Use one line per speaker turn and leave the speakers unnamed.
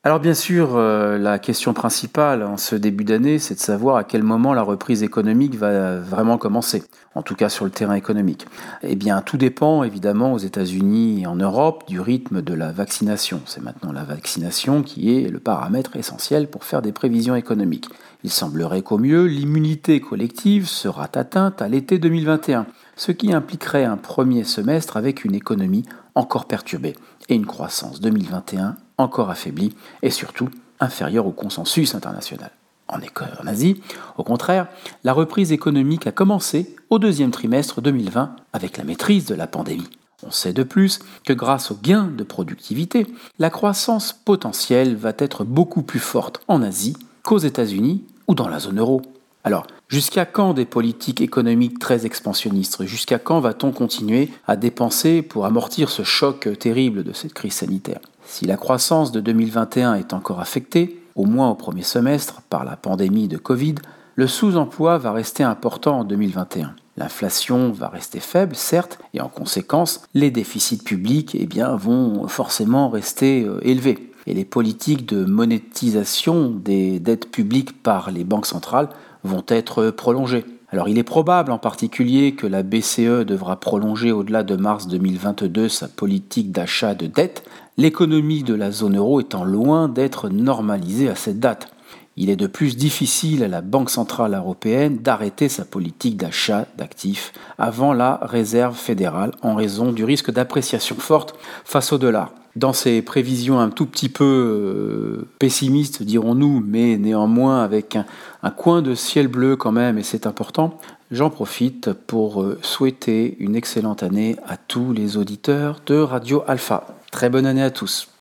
Alors bien sûr, la question principale en ce début d'année, c'est de savoir à quel moment la reprise économique va vraiment commencer, en tout cas sur le terrain économique. Eh bien, tout dépend évidemment aux États-Unis et en Europe du rythme de la vaccination. C'est maintenant la vaccination qui est le paramètre essentiel pour faire des prévisions économiques. Il semblerait qu'au mieux, l'immunité collective sera atteinte à l'été 2021, ce qui impliquerait un premier semestre avec une économie encore perturbée et une croissance 2021 encore affaiblie et surtout inférieure au consensus international. En Asie, au contraire, la reprise économique a commencé au deuxième trimestre 2020 avec la maîtrise de la pandémie. On sait de plus que grâce aux gains de productivité, la croissance potentielle va être beaucoup plus forte en Asie qu'aux États-Unis ou dans la zone euro. Alors, jusqu'à quand des politiques économiques très expansionnistes? Jusqu'à quand va-t-on continuer à dépenser pour amortir ce choc terrible de cette crise sanitaire? Si la croissance de 2021 est encore affectée, au moins au premier semestre, par la pandémie de Covid, le sous-emploi va rester important en 2021. L'inflation va rester faible, certes, et en conséquence, les déficits publics vont forcément rester élevés. Et les politiques de monétisation des dettes publiques par les banques centrales vont être prolongées. Alors il est probable en particulier que la BCE devra prolonger au-delà de mars 2022 sa politique d'achat de dette, l'économie de la zone euro étant loin d'être normalisée à cette date. Il est de plus difficile à la Banque centrale européenne d'arrêter sa politique d'achat d'actifs avant la Réserve fédérale en raison du risque d'appréciation forte face au dollar. Dans ces prévisions un tout petit peu pessimistes, dirons-nous, mais néanmoins avec un coin de ciel bleu quand même, et c'est important, j'en profite pour souhaiter une excellente année à tous les auditeurs de Radio Alpha. Très bonne année à tous.